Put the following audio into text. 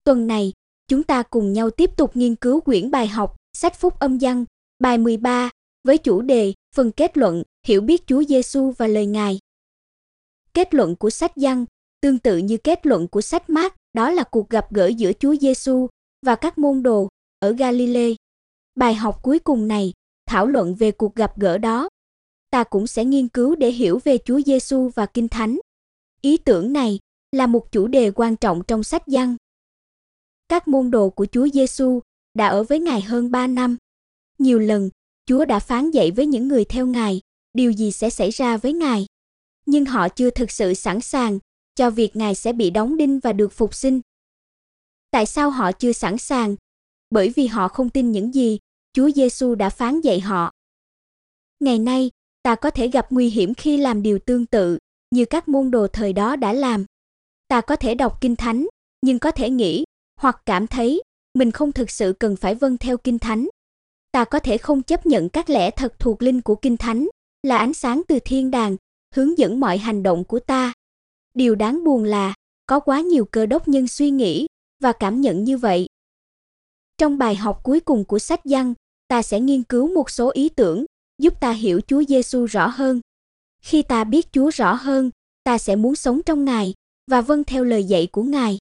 Tuần này, chúng ta cùng nhau tiếp tục nghiên cứu quyển bài học Sách Phúc Âm Giăng, bài 13, với chủ đề phần kết luận, hiểu biết Chúa Giêsu và lời Ngài. Kết luận của sách Giăng, tương tự như kết luận của sách Mác, đó là cuộc gặp gỡ giữa Chúa Giêsu và các môn đồ ở Galilee. Bài học cuối cùng này thảo luận về cuộc gặp gỡ đó. Ta cũng sẽ nghiên cứu để hiểu về Chúa Giêsu và Kinh Thánh. Ý tưởng này là một chủ đề quan trọng trong sách Giăng. Các môn đồ của Chúa Giêsu đã ở với Ngài hơn 3 năm. Nhiều lần, Chúa đã phán dạy với những người theo Ngài điều gì sẽ xảy ra với Ngài. Nhưng họ chưa thực sự sẵn sàng cho việc Ngài sẽ bị đóng đinh và được phục sinh. Tại sao họ chưa sẵn sàng? Bởi vì họ không tin những gì Chúa Giêsu đã phán dạy họ. Ngày nay, ta có thể gặp nguy hiểm khi làm điều tương tự như các môn đồ thời đó đã làm. Ta có thể đọc Kinh Thánh, nhưng có thể nghĩ hoặc cảm thấy mình không thực sự cần phải vâng theo Kinh Thánh. Ta có thể không chấp nhận các lẽ thật thuộc linh của Kinh Thánh là ánh sáng từ thiên đàng, hướng dẫn mọi hành động của ta. Điều đáng buồn là có quá nhiều cơ đốc nhân suy nghĩ và cảm nhận như vậy. Trong bài học cuối cùng của sách Giăng, ta sẽ nghiên cứu một số ý tưởng giúp ta hiểu Chúa Giêsu rõ hơn. Khi ta biết Chúa rõ hơn, ta sẽ muốn sống trong Ngài và vâng theo lời dạy của Ngài.